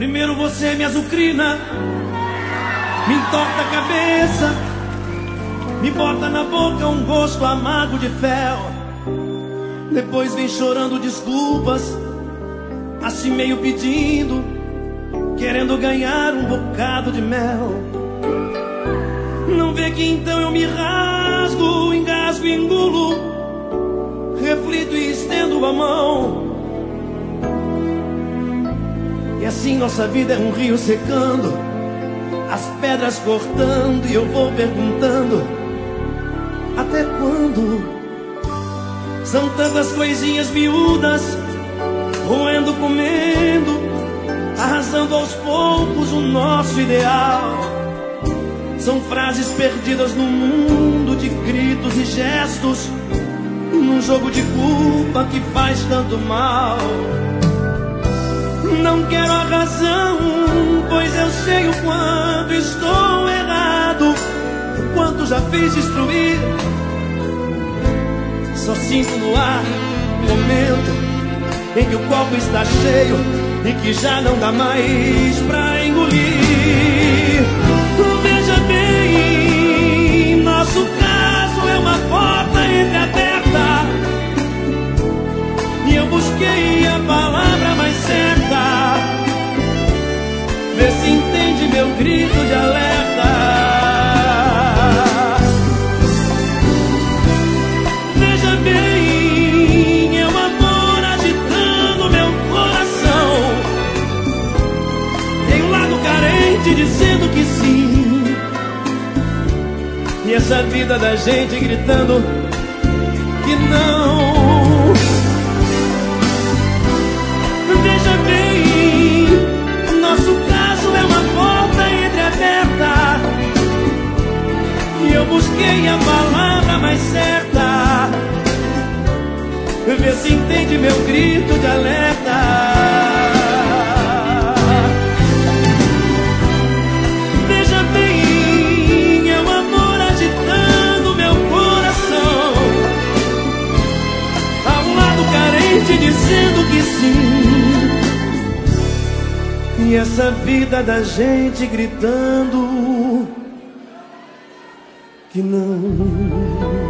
Primeiro você me azucrina, me entorta a cabeça, me bota na boca um gosto amargo de fel. Depois vem chorando desculpas, assim meio pedindo, querendo ganhar um bocado de mel. Não vê que então eu me rasgo, engasgo e engulo, reflito e estendo a mão. E assim nossa vida é um rio secando, as pedras cortando, e eu vou perguntando: até quando? São tantas coisinhas miúdas, roendo, comendo, arrasando aos poucos o nosso ideal. São frases perdidas no mundo de gritos e gestos, num jogo de culpa que faz tanto mal. Não quero a razão, pois eu sei o quanto estou errado, o quanto já fiz destruir. Só sinto no ar o momento em que o copo está cheio e que já não dá mais pra engolir. Veja bem, nosso caso é uma porta entreaberta, e eu busquei a palavra mais certa. Vê se entende meu grito de alerta. Veja bem, é o amor agitando meu coração. Tem um lado carente dizendo que sim, e essa vida da gente gritando que não. Veja bem, nosso caso é uma porta entreaberta, e eu busquei a palavra mais certa. Vê se entende meu grito de alerta. Veja bem, é o amor agitando meu coração. Há um lado carente dizendo que sim, e essa vida da gente gritando que não.